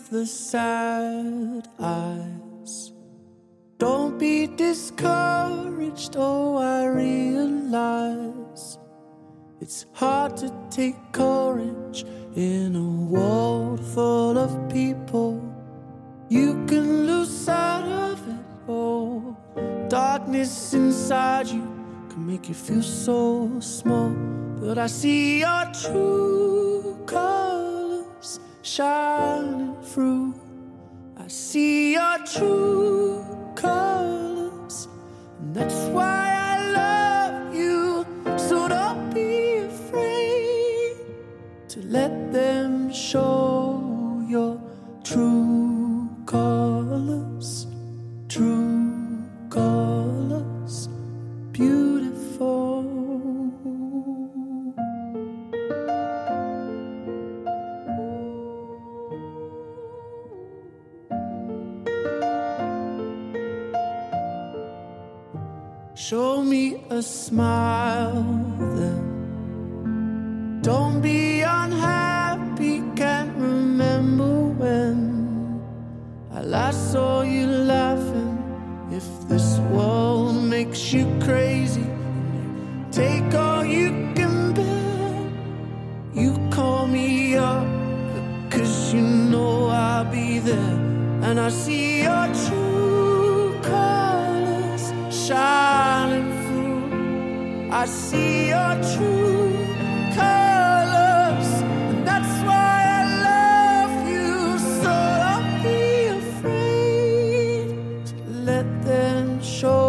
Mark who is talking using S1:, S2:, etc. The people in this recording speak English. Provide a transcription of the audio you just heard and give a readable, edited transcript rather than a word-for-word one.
S1: the sad eyes. Don't be discouraged, oh, I realize it's hard to take courage in a world full of people. You can lose sight of it all. Darkness inside you can make you feel so small. But I see your true colors shining through. I see your true colors, and that's why I love you. So don't be afraid to let them show your true colors, true colors, beautiful. Show me a smile then. Don't be unhappy, can't remember when I last saw you laughing. If this world makes you crazy, take all you can bear. You call me up, 'cause you know I'll be there. And I see your true colors shining through. I see your true colors, and that's why I love you. So don't be afraid to let them show